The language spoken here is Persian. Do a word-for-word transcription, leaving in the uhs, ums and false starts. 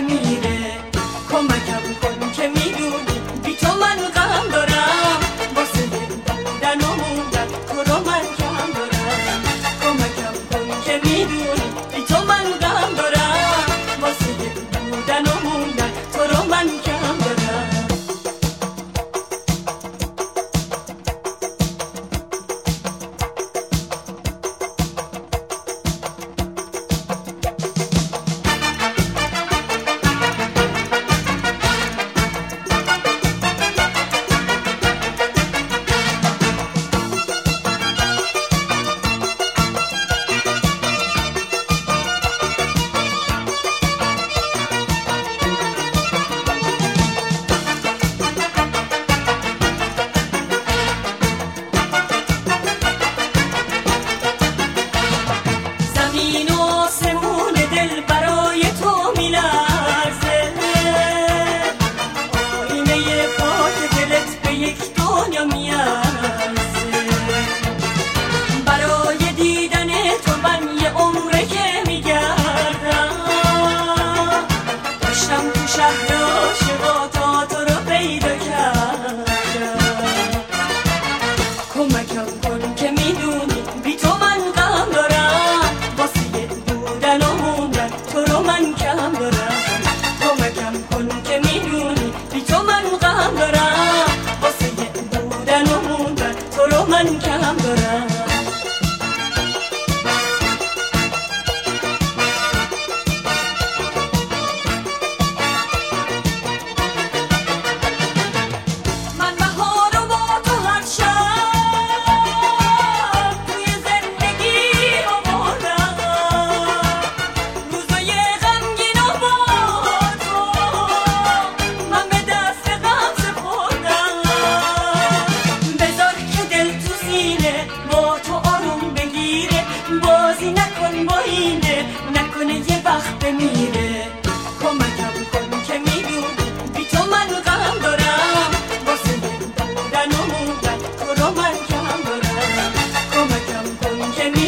میره. کمکم کن که میدونی بی تو من غم دارم، واسه بودن و موندن تو رو من کم دارم. کمکم کن که میدونی بی تو من غم دارم، واسه بودن و موندن تو رو من کم دارم. زمین و آسمون دل برای تو میلرزه، آینه پاک دلت به یک دنیا میارزه. برای دیدن تو من یه عمره که میگردم، داشتم تو شهر عاشقا تا تو رو پیدا کردم. کمکم کن که میدونی بی تو من غم دارم، واسه بودن و موندن تو رو من کم دارم. کمکم کن که میدونی بی تو من غم دارم، واسه بودن و موندن تو رو من کم دارم. من بهار رو با تو هر شب توی زندگی آوردم، روزای غمگین رو با تو من به دست غم سپردم. بذار که دل تو سینه با تو آروم بگیره، بازی نکن با اینه، نکنه یه وقت بمیره. کمکم کن که میدونی بی تو من غم دارم، واسه بودن و موندن تو رو من کم دارم. کمکم کن که